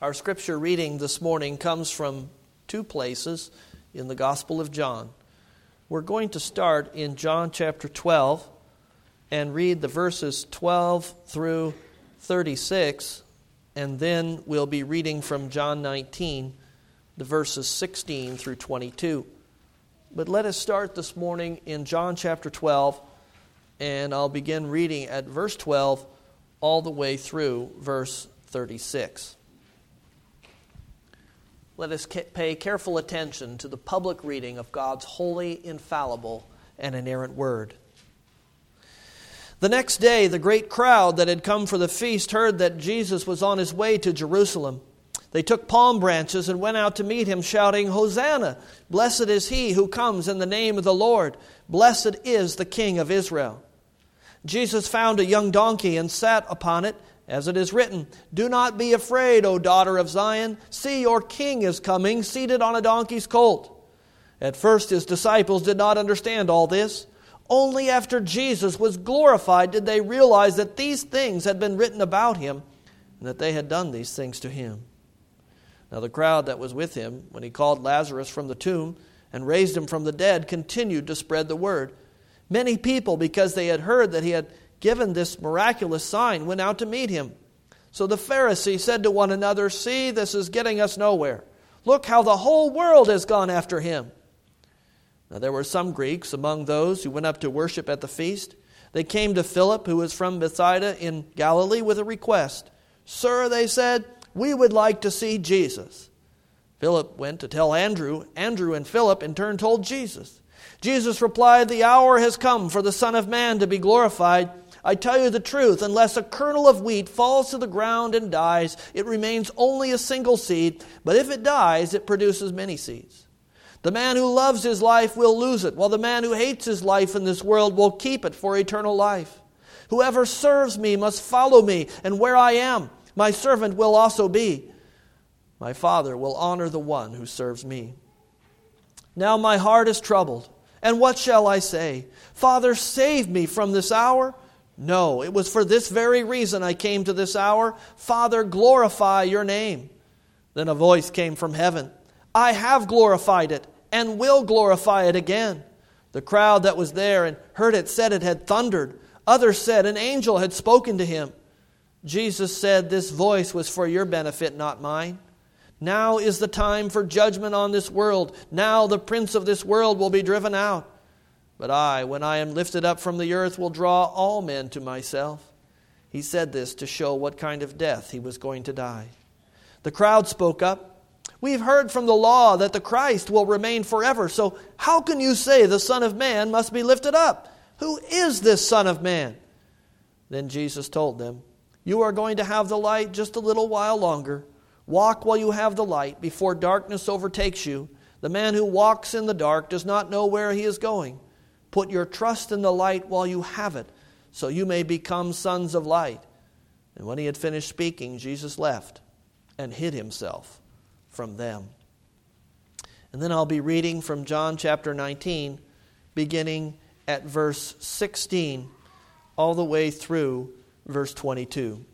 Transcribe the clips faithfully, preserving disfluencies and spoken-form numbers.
Our scripture reading this morning comes from two places in the Gospel of John. We're going to start in John chapter twelve and read the verses twelve through thirty-six, and then we'll be reading from John nineteen, the verses sixteen through twenty-two. But let us start this morning in John chapter twelve, and I'll begin reading at verse twelve all the way through verse thirty-six. Let us pay careful attention to the public reading of God's holy, infallible, and inerrant word. The next day, the great crowd that had come for the feast heard that Jesus was on his way to Jerusalem. They took palm branches and went out to meet him, shouting, "Hosanna! Blessed is he who comes in the name of the Lord. Blessed is the King of Israel." Jesus found a young donkey and sat upon it, as it is written, "Do not be afraid, O daughter of Zion. See, your king is coming, seated on a donkey's colt." At first his disciples did not understand all this. Only after Jesus was glorified did they realize that these things had been written about him, and that they had done these things to him. Now the crowd that was with him, when he called Lazarus from the tomb and raised him from the dead, continued to spread the word. Many people, because they had heard that he had given this miraculous sign, went out to meet him. So the Pharisees said to one another, "See, this is getting us nowhere. Look how the whole world has gone after him." Now there were some Greeks among those who went up to worship at the feast. They came to Philip, who was from Bethsaida in Galilee, with a request. "Sir," they said, "we would like to see Jesus." Philip went to tell Andrew. Andrew and Philip in turn told Jesus. Jesus replied, "The hour has come for the Son of Man to be glorified. I tell you the truth, unless a kernel of wheat falls to the ground and dies, it remains only a single seed, but if it dies, it produces many seeds. The man who loves his life will lose it, while the man who hates his life in this world will keep it for eternal life. Whoever serves me must follow me, and where I am, my servant will also be. My Father will honor the one who serves me. Now my heart is troubled, and what shall I say? Father, save me from this hour? No, it was for this very reason I came to this hour. Father, glorify your name." Then a voice came from heaven. "I have glorified it, and will glorify it again." The crowd that was there and heard it said it had thundered. Others said an angel had spoken to him. Jesus said, "This voice was for your benefit, not mine. Now is the time for judgment on this world. Now the prince of this world will be driven out. But I, when I am lifted up from the earth, will draw all men to myself." He said this to show what kind of death he was going to die. The crowd spoke up. "We've heard from the law that the Christ will remain forever. So how can you say the Son of Man must be lifted up? Who is this Son of Man?" Then Jesus told them, "You are going to have the light just a little while longer. Walk while you have the light, before darkness overtakes you. The man who walks in the dark does not know where he is going. Put your trust in the light while you have it, so you may become sons of light." And when he had finished speaking, Jesus left and hid himself from them. And then I'll be reading from John chapter nineteen, beginning at verse sixteen, all the way through verse twenty-two.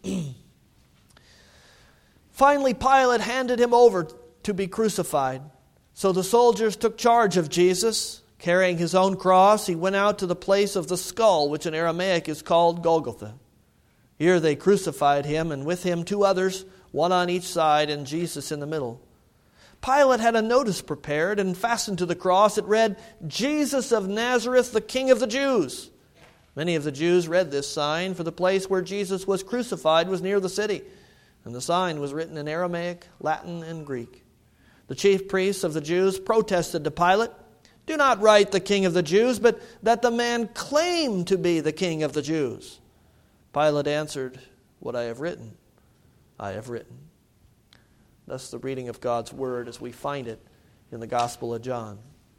Finally, Pilate handed him over to be crucified. So the soldiers took charge of Jesus. Carrying his own cross, he went out to the place of the skull, which in Aramaic is called Golgotha. Here they crucified him, and with him two others, one on each side, and Jesus in the middle. Pilate had a notice prepared and fastened to the cross. It read, "Jesus of Nazareth, the King of the Jews." Many of the Jews read this sign, for the place where Jesus was crucified was near the city, and the sign was written in Aramaic, Latin, and Greek. The chief priests of the Jews protested to Pilate, "Do not write the King of the Jews, but that the man claimed to be the King of the Jews." Pilate answered, "What I have written, I have written." Thus the reading of God's word as we find it in the Gospel of John.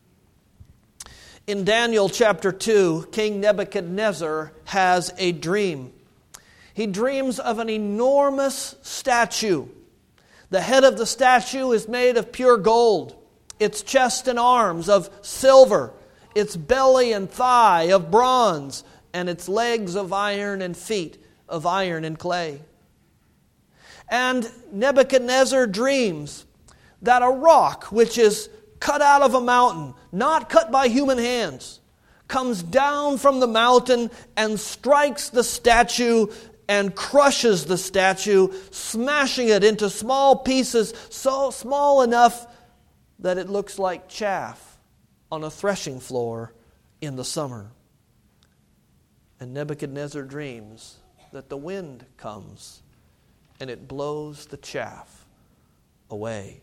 In Daniel chapter two, King Nebuchadnezzar has a dream. He dreams of an enormous statue. The head of the statue is made of pure gold. Its chest and arms of silver, its belly and thigh of bronze, and its legs of iron and feet of iron and clay. And Nebuchadnezzar dreams that a rock which is cut out of a mountain, not cut by human hands, comes down from the mountain and strikes the statue and crushes the statue, smashing it into small pieces, so small enough that it looks like chaff on a threshing floor in the summer. And Nebuchadnezzar dreams that the wind comes and it blows the chaff away.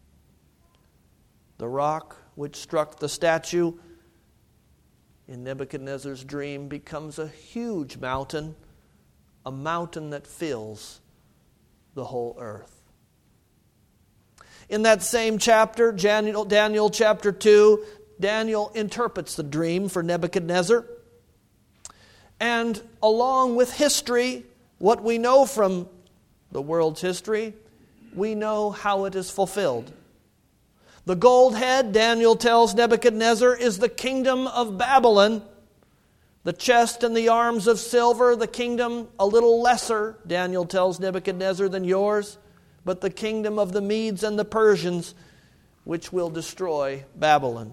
The rock which struck the statue in Nebuchadnezzar's dream becomes a huge mountain, a mountain that fills the whole earth. In that same chapter, Daniel, Daniel chapter two, Daniel interprets the dream for Nebuchadnezzar. And along with history, what we know from the world's history, we know how it is fulfilled. The gold head, Daniel tells Nebuchadnezzar, is the kingdom of Babylon. The chest and the arms of silver, the kingdom a little lesser, Daniel tells Nebuchadnezzar, than yours, but the kingdom of the Medes and the Persians, which will destroy Babylon.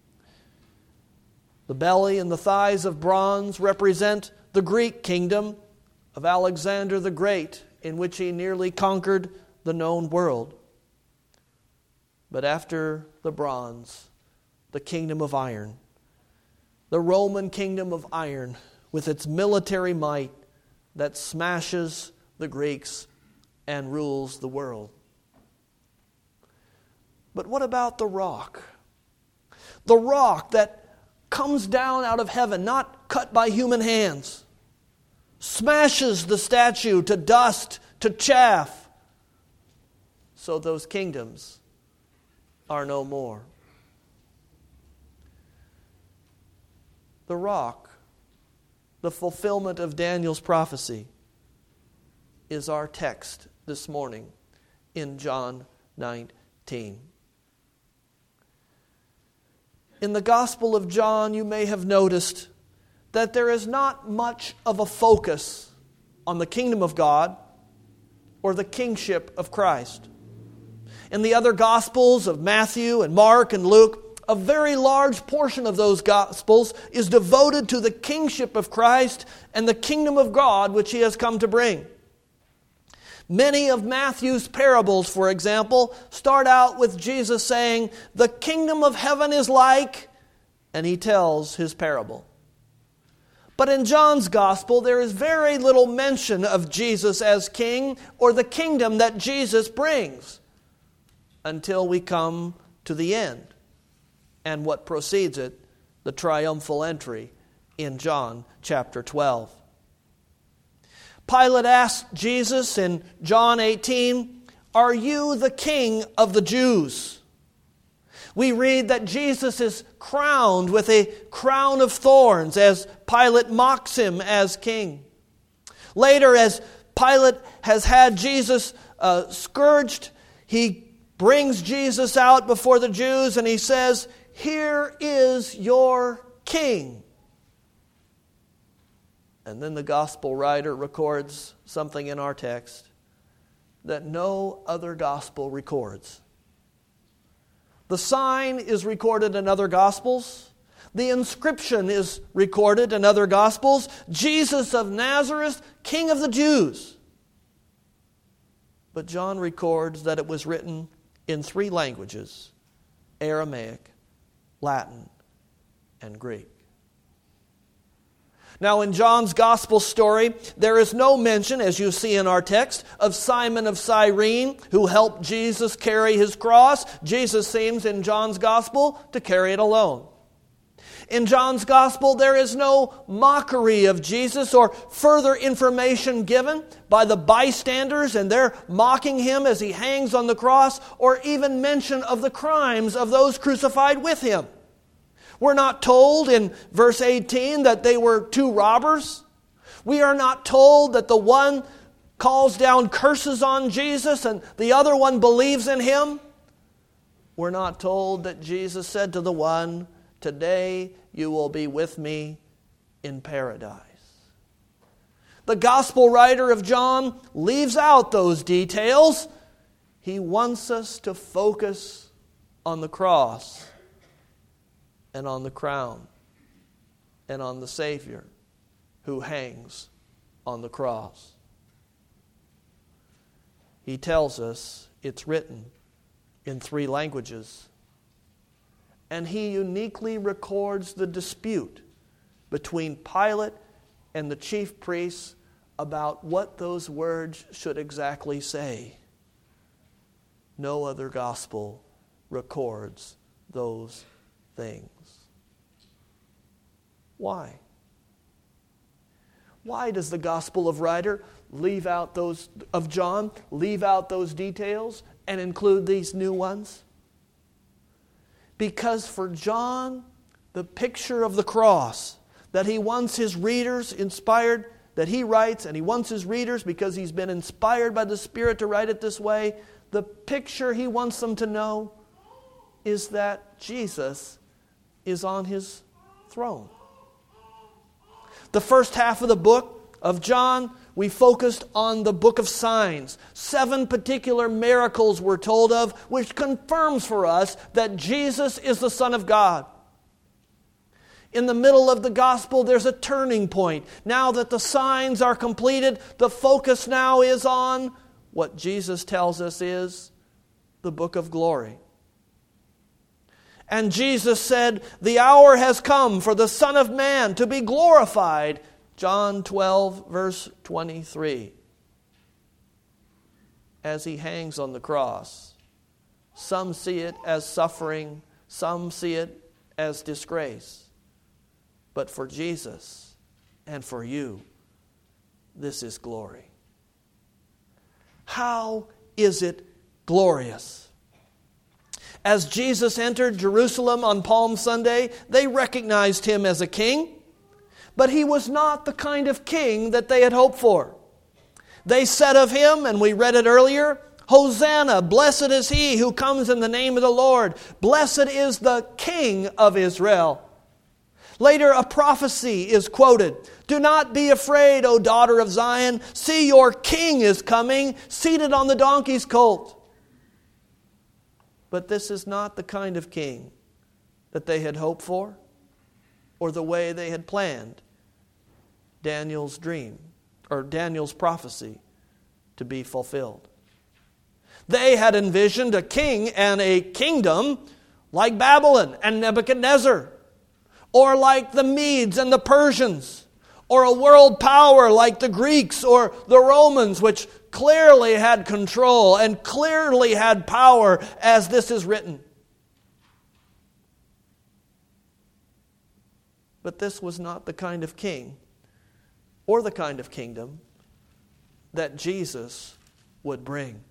The belly and the thighs of bronze represent the Greek kingdom of Alexander the Great, in which he nearly conquered the known world. But after the bronze, the kingdom of iron, the Roman kingdom of iron, with its military might that smashes the Greeks and rules the world. But what about the rock? The rock that comes down out of heaven, not cut by human hands, smashes the statue to dust, to chaff, so those kingdoms are no more. The rock, the fulfillment of Daniel's prophecy, is our text this morning in John nineteen. In the Gospel of John, you may have noticed that there is not much of a focus on the kingdom of God or the kingship of Christ. In the other Gospels of Matthew and Mark and Luke, a very large portion of those Gospels is devoted to the kingship of Christ and the kingdom of God which He has come to bring. Many of Matthew's parables, for example, start out with Jesus saying, "The kingdom of heaven is like," and He tells His parable. But in John's Gospel, there is very little mention of Jesus as king or the kingdom that Jesus brings, until we come to the end and what precedes it, the triumphal entry in John chapter twelve. Pilate asked Jesus in John eighteen, "Are you the king of the Jews?" We read that Jesus is crowned with a crown of thorns as Pilate mocks Him as king. Later, as Pilate has had Jesus uh, scourged, he brings Jesus out before the Jews and he says, "Here is your king." And then the gospel writer records something in our text that no other gospel records. The sign is recorded in other gospels. The inscription is recorded in other gospels. Jesus of Nazareth, King of the Jews. But John records that it was written in three languages: Aramaic, Latin, and Greek. Now, in John's gospel story, there is no mention, as you see in our text, of Simon of Cyrene, who helped Jesus carry his cross. Jesus seems, in John's gospel, to carry it alone. In John's gospel, there is no mockery of Jesus or further information given by the bystanders, and they're mocking Him as He hangs on the cross, or even mention of the crimes of those crucified with Him. We're not told in verse eighteen that they were two robbers. We are not told that the one calls down curses on Jesus and the other one believes in Him. We're not told that Jesus said to the one, "Today you will be with me in paradise." the gospel writer of John leaves out those details. He wants us to focus on the cross and on the crown and on the Savior who hangs on the cross. He tells us it's written in three languages. And he uniquely records the dispute between Pilate and the chief priests about what those words should exactly say. No other gospel records those things. Why? Why does the gospel of writer leave out those of John, leave out those details and include these new ones? Because for John, the picture of the cross that he wants his readers inspired, that he writes, and he wants his readers, because he's been inspired by the Spirit to write it this way, the picture he wants them to know is that Jesus is on his throne. The first half of the book of John, we focused on the book of signs. Seven particular miracles were told of, which confirms for us that Jesus is the Son of God. In the middle of the gospel, there's a turning point. Now that the signs are completed, the focus now is on what Jesus tells us is the book of glory. And Jesus said, "The hour has come for the Son of Man to be glorified." John twelve, verse twenty-three. As he hangs on the cross, some see it as suffering, some see it as disgrace. But for Jesus and for you, this is glory. How is it glorious? As Jesus entered Jerusalem on Palm Sunday, they recognized him as a king, but he was not the kind of king that they had hoped for. They said of him, and we read it earlier, "Hosanna, blessed is he who comes in the name of the Lord. Blessed is the King of Israel." Later, a prophecy is quoted. "Do not be afraid, O daughter of Zion. See, your king is coming, seated on the donkey's colt." But this is not the kind of king that they had hoped for, or the way they had planned Daniel's dream, or Daniel's prophecy, to be fulfilled. They had envisioned a king and a kingdom like Babylon and Nebuchadnezzar, or like the Medes and the Persians, or a world power like the Greeks or the Romans, which clearly had control and clearly had power, as this is written. But this was not the kind of king or the kind of kingdom that Jesus would bring.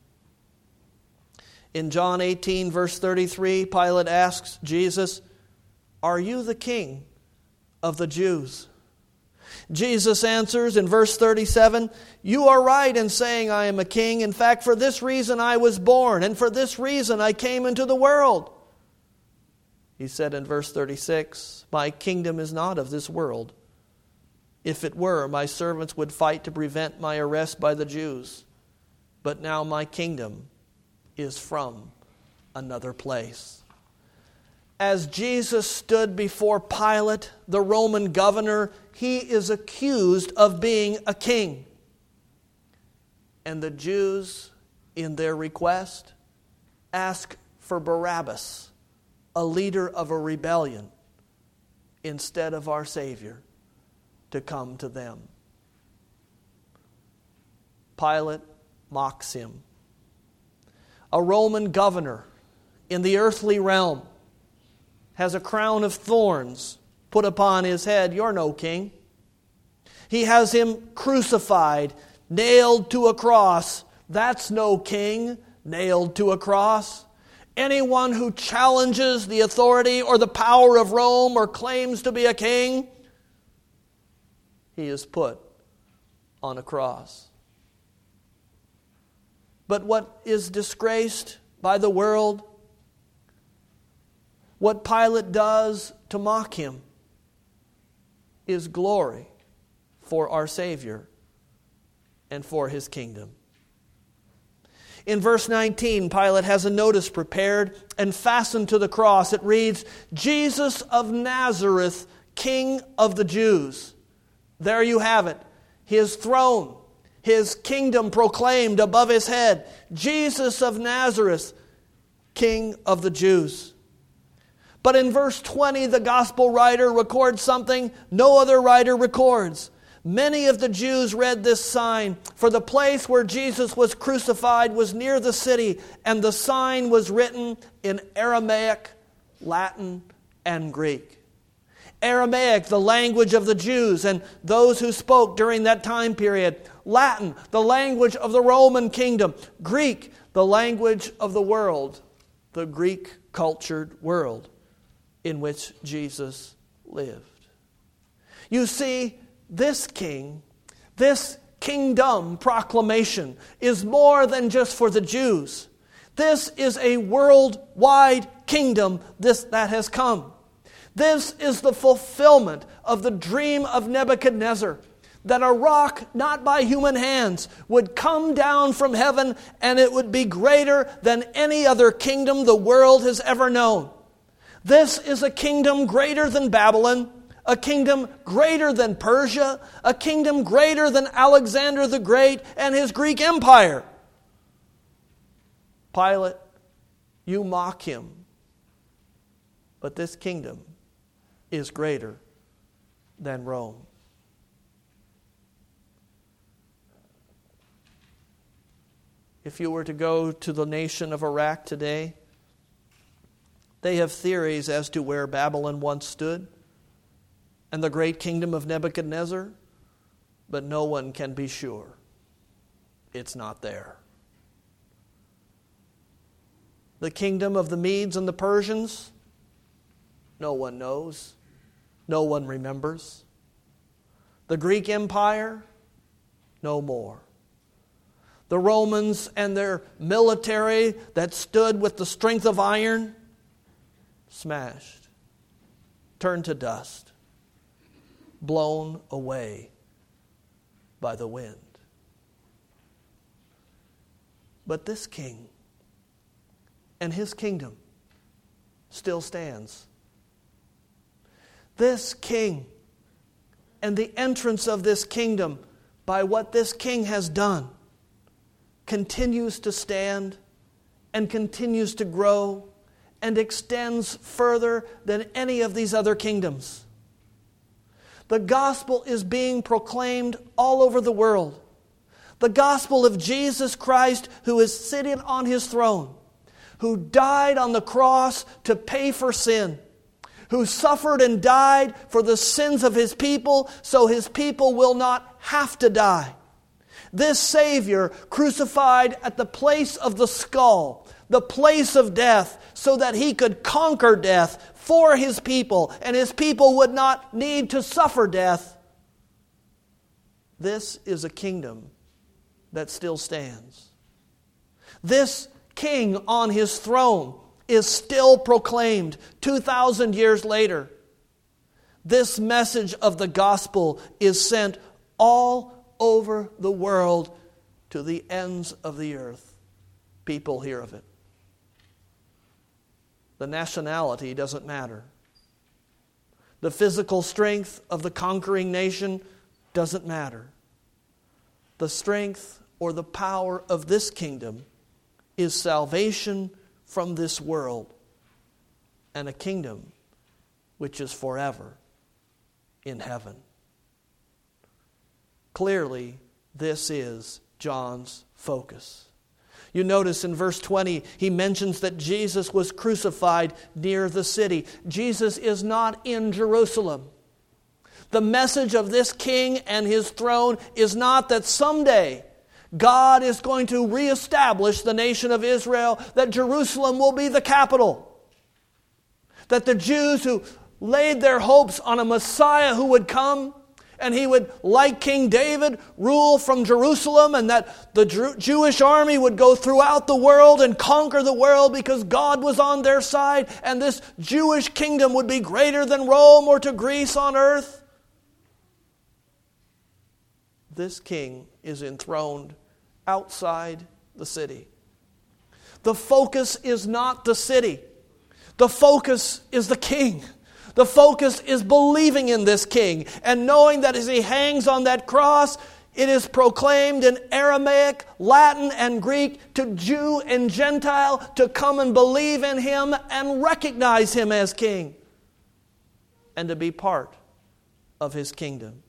In John eighteen, verse thirty-three, Pilate asks Jesus, "Are you the king of the Jews?" Jesus answers in verse thirty-seven, "You are right in saying I am a king. In fact, for this reason I was born, and for this reason I came into the world." He said in verse thirty-six, "My kingdom is not of this world. If it were, my servants would fight to prevent my arrest by the Jews. But now my kingdom is from another place." As Jesus stood before Pilate, the Roman governor, he is accused of being a king. And the Jews, in their request, ask for Barabbas, a leader of a rebellion, instead of our Savior, to come to them. Pilate mocks him. A Roman governor in the earthly realm has a crown of thorns put upon his head. You're no king. He has him crucified, nailed to a cross. That's no king, nailed to a cross. Anyone who challenges the authority or the power of Rome or claims to be a king, he is put on a cross. But what is disgraced by the world, what Pilate does to mock him, is glory for our Savior and for his kingdom. In verse nineteen, Pilate has a notice prepared and fastened to the cross. It reads, "Jesus of Nazareth, King of the Jews." There you have it. His throne, his kingdom proclaimed above his head. Jesus of Nazareth, King of the Jews. But in verse twenty, the gospel writer records something no other writer records. Many of the Jews read this sign, for the place where Jesus was crucified was near the city, and the sign was written in Aramaic, Latin, and Greek. Aramaic, the language of the Jews and those who spoke during that time period. Latin, the language of the Roman kingdom. Greek, the language of the world, the Greek-cultured world in which Jesus lived. You see, this king, this kingdom proclamation is more than just for the Jews. This is a worldwide kingdom this, that has come. This is the fulfillment of the dream of Nebuchadnezzar, that a rock not by human hands would come down from heaven and it would be greater than any other kingdom the world has ever known. This is a kingdom greater than Babylon, a kingdom greater than Persia, a kingdom greater than Alexander the Great and his Greek Empire. Pilate, you mock him, but this kingdom is greater than Rome. If you were to go to the nation of Iraq today, they have theories as to where Babylon once stood and the great kingdom of Nebuchadnezzar, but no one can be sure. It's not there. The kingdom of the Medes and the Persians, no one knows. No one remembers. The Greek Empire, no more. The Romans and their military that stood with the strength of iron, smashed, turned to dust, blown away by the wind. But this king and his kingdom still stands. This king and the entrance of this kingdom by what this king has done continues to stand and continues to grow and extends further than any of these other kingdoms. The gospel is being proclaimed all over the world. The gospel of Jesus Christ, who is sitting on his throne, who died on the cross to pay for sin, who suffered and died for the sins of his people so his people will not have to die. This Savior crucified at the place of the skull, the place of death, so that he could conquer death for his people, and his people would not need to suffer death. This is a kingdom that still stands. This king on his throne is still proclaimed two thousand years later. This message of the gospel is sent all over the world to the ends of the earth. People hear of it. The nationality doesn't matter. The physical strength of the conquering nation doesn't matter. The strength or the power of this kingdom is salvation from this world and a kingdom which is forever in heaven. Clearly, this is John's focus. You notice in verse twenty, he mentions that Jesus was crucified near the city. Jesus is not in Jerusalem. The message of this king and his throne is not that someday God is going to reestablish the nation of Israel, that Jerusalem will be the capital, that the Jews who laid their hopes on a Messiah who would come, and he would, like King David, rule from Jerusalem, and that the Jew- Jewish army would go throughout the world and conquer the world because God was on their side, and this Jewish kingdom would be greater than Rome or to Greece on earth. this king is enthroned outside the city. The focus is not the city. The focus is the king. The focus is believing in this king and knowing that as he hangs on that cross, it is proclaimed in Aramaic, Latin, and Greek to Jew and Gentile to come and believe in him and recognize him as king and to be part of his kingdom.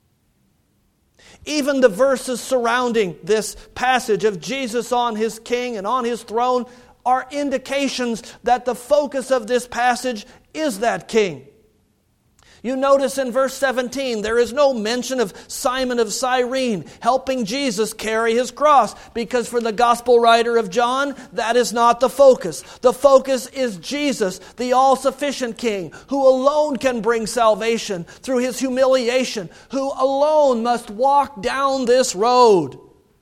Even the verses surrounding this passage of Jesus on his king and on his throne are indications that the focus of this passage is that king. You notice in verse seventeen, there is no mention of Simon of Cyrene helping Jesus carry his cross, because for the gospel writer of John, that is not the focus. The focus is Jesus, the all-sufficient king, who alone can bring salvation through his humiliation, who alone must walk down this road,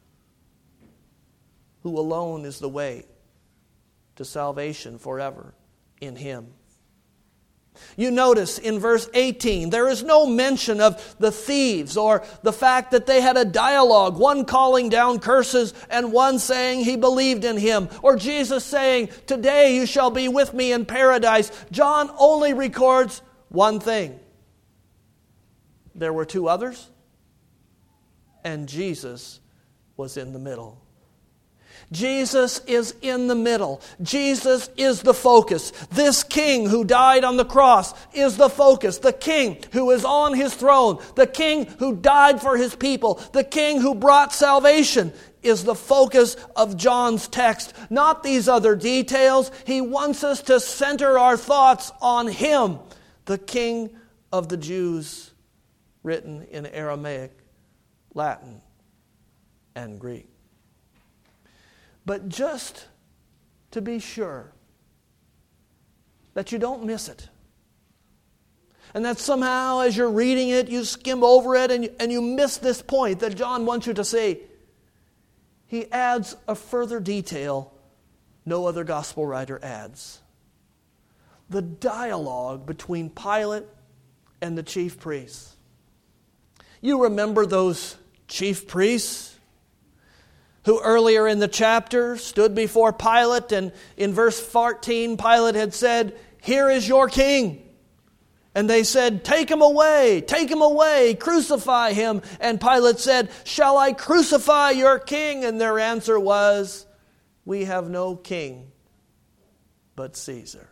who alone is the way to salvation forever in him. You notice in verse eighteen, there is no mention of the thieves or the fact that they had a dialogue, one calling down curses and one saying he believed in him, or Jesus saying, "Today you shall be with me in paradise." John only records one thing. There were two others, and Jesus was in the middle. Jesus is in the middle. Jesus is the focus. This king who died on the cross is the focus. The king who is on his throne, the king who died for his people, the king who brought salvation is the focus of John's text, not these other details. He wants us to center our thoughts on him, the King of the Jews, written in Aramaic, Latin, and Greek. But just to be sure that you don't miss it, and that somehow as you're reading it, you skim over it and you, and you miss this point that John wants you to see, he adds a further detail no other gospel writer adds. The dialogue between Pilate and the chief priests. You remember those chief priests who earlier in the chapter stood before Pilate, and in verse fourteen, Pilate had said, "Here is your king." And they said, "Take him away, take him away, crucify him." And Pilate said, "Shall I crucify your king?" And their answer was, "We have no king but Caesar."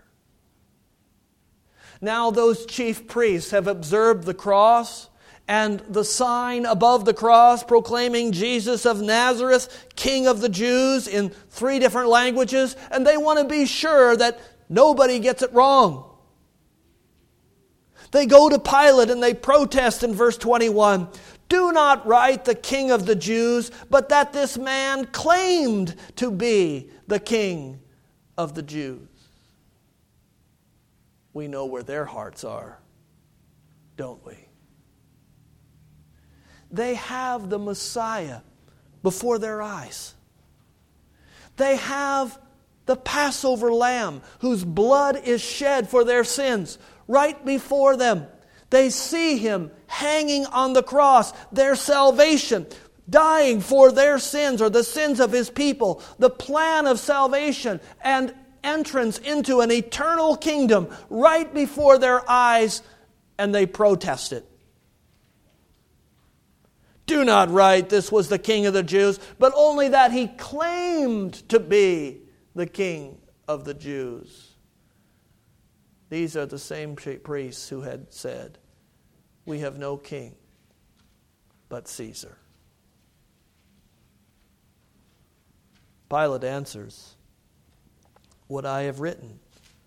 Now those chief priests have observed the cross and the sign above the cross proclaiming Jesus of Nazareth, King of the Jews, in three different languages, and they want to be sure that nobody gets it wrong. They go to Pilate and they protest in verse twenty-one, "Do not write the King of the Jews, but that this man claimed to be the King of the Jews." We know where their hearts are, don't we? They have the Messiah before their eyes. They have the Passover lamb whose blood is shed for their sins right before them. They see him hanging on the cross, their salvation, dying for their sins or the sins of his people, the plan of salvation and entrance into an eternal kingdom right before their eyes, and they protest it. Do not write this was the King of the Jews, but only that he claimed to be the King of the Jews. These are the same priests who had said, "We have no king but Caesar." Pilate answers, "What I have written,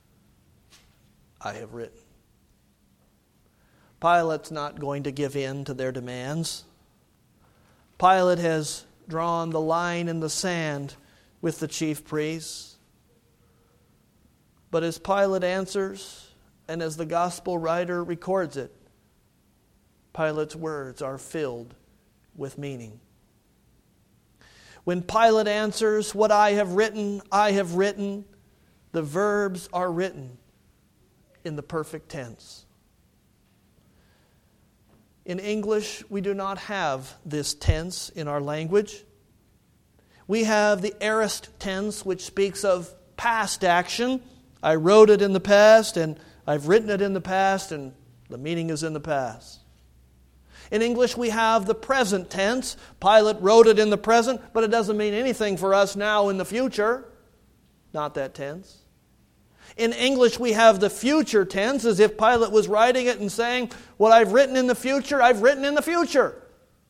I have written." Pilate's not going to give in to their demands. Pilate has drawn the line in the sand with the chief priests. But as Pilate answers, and as the gospel writer records it, Pilate's words are filled with meaning. When Pilate answers, "What I have written, I have written," the verbs are written in the perfect tense. In English, we do not have this tense in our language. We have the aorist tense, which speaks of past action. I wrote it in the past, and I've written it in the past, and the meaning is in the past. In English, we have the present tense. Pilate wrote it in the present, but it doesn't mean anything for us now in the future. Not that tense. In English, we have the future tense, as if Pilate was writing it and saying, what I've written in the future, I've written in the future.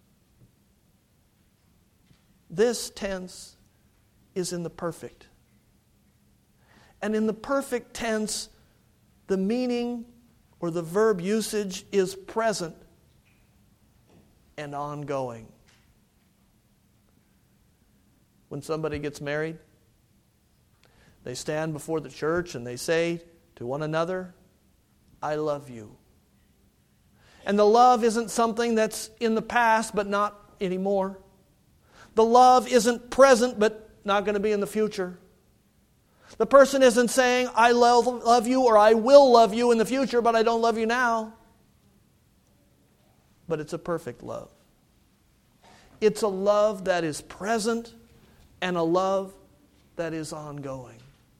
This tense is in the perfect. And in the perfect tense, the meaning or the verb usage is present and ongoing. When somebody gets married, they stand before the church and they say to one another, I love you. And the love isn't something that's in the past but not anymore. The love isn't present but not going to be in the future. The person isn't saying, I love, love you or I will love you in the future, but I don't love you now. But it's a perfect love. It's a love that is present and a love that is ongoing.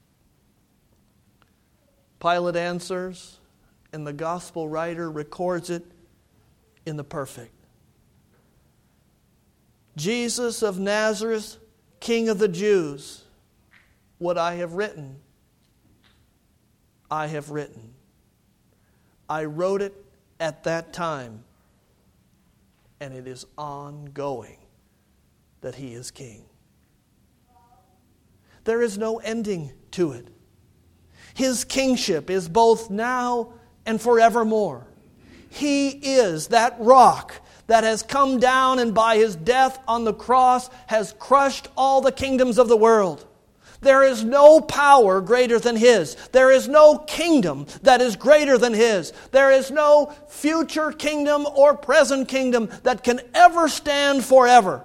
Pilate answers, and the gospel writer records it in the perfect. Jesus of Nazareth, King of the Jews, what I have written, I have written. I wrote it at that time, and it is ongoing that He is King. There is no ending to it. His kingship is both now and forevermore. He is that rock that has come down and by His death on the cross has crushed all the kingdoms of the world. There is no power greater than His. There is no kingdom that is greater than His. There is no future kingdom or present kingdom that can ever stand forever.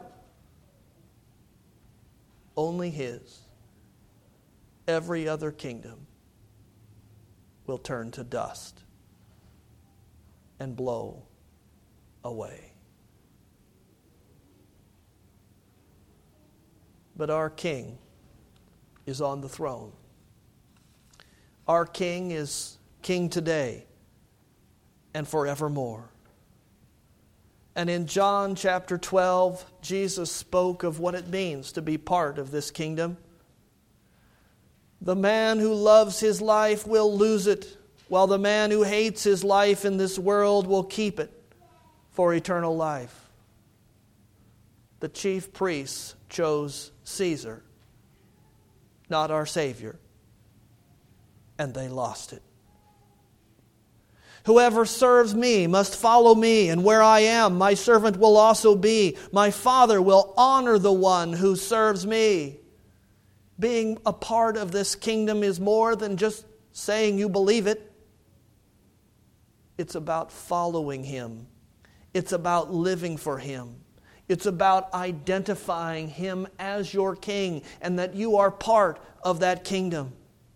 Only His. Every other kingdom will turn to dust and blow away. But our King is on the throne. Our King is King today and forevermore. And in John chapter twelve, Jesus spoke of what it means to be part of this kingdom. The man who loves his life will lose it, while the man who hates his life in this world will keep it for eternal life. The chief priests chose Caesar, not our Savior, and they lost it. Whoever serves me must follow me, and where I am, my servant will also be. My Father will honor the one who serves me. Being a part of this kingdom is more than just saying you believe it. It's about following Him. It's about living for Him. It's about identifying Him as your King and that you are part of that kingdom.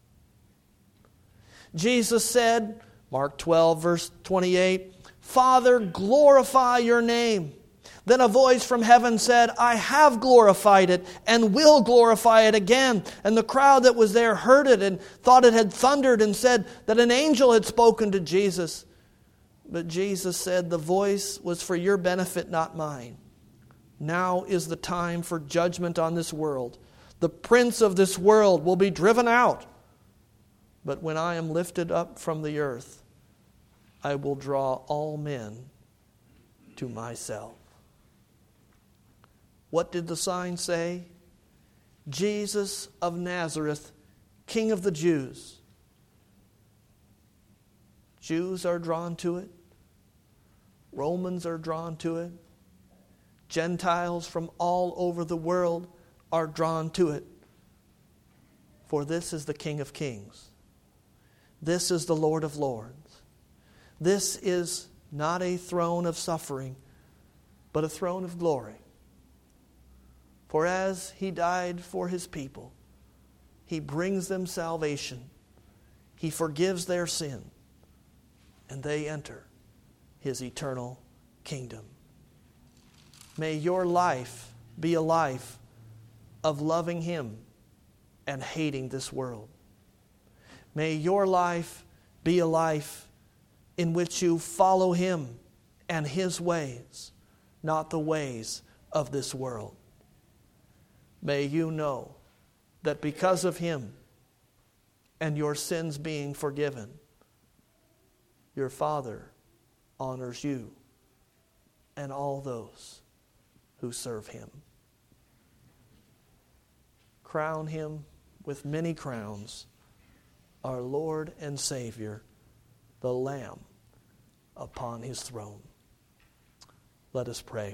Jesus said, Mark twelve, verse twenty-eight, Father, glorify your name. Then a voice from heaven said, I have glorified it and will glorify it again. And the crowd that was there heard it and thought it had thundered and said that an angel had spoken to Jesus. But Jesus said, the voice was for your benefit, not mine. Now is the time for judgment on this world. The prince of this world will be driven out. But when I am lifted up from the earth, I will draw all men to myself. What did the sign say? Jesus of Nazareth, King of the Jews. Jews are drawn to it. Romans are drawn to it. Gentiles from all over the world are drawn to it. For this is the King of Kings. This is the Lord of Lords. This is not a throne of suffering, but a throne of glory. For as He died for His people, He brings them salvation. He forgives their sin, and they enter His eternal kingdom. May your life be a life of loving Him and hating this world. May your life be a life in which you follow Him and His ways, not the ways of this world. May you know that because of Him and your sins being forgiven, your Father honors you and all those who serve Him. Crown Him with many crowns, our Lord and Savior, the Lamb upon His throne. Let us pray.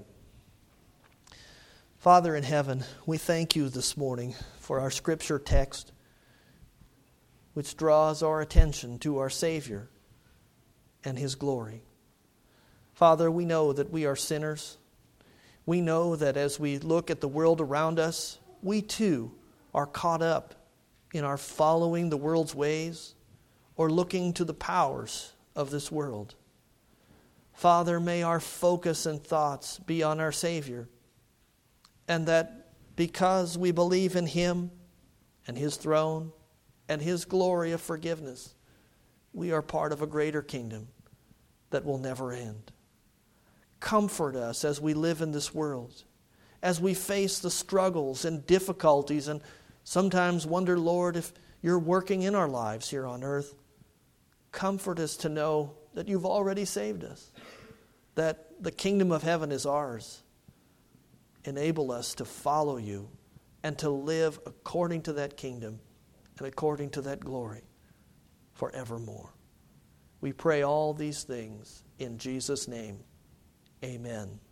Father in heaven, we thank You this morning for our scripture text, which draws our attention to our Savior and His glory. Father, we know that we are sinners. We know that as we look at the world around us, we too are caught up in our following the world's ways or looking to the powers of this world. Father, may our focus and thoughts be on our Savior, and that because we believe in Him and His throne and His glory of forgiveness, we are part of a greater kingdom that will never end. Comfort us as we live in this world, as we face the struggles and difficulties and sometimes wonder, Lord, if You're working in our lives here on earth. Comfort us to know that You've already saved us, that the kingdom of heaven is ours. Enable us to follow You and to live according to that kingdom and according to that glory forevermore. We pray all these things in Jesus' name. Amen.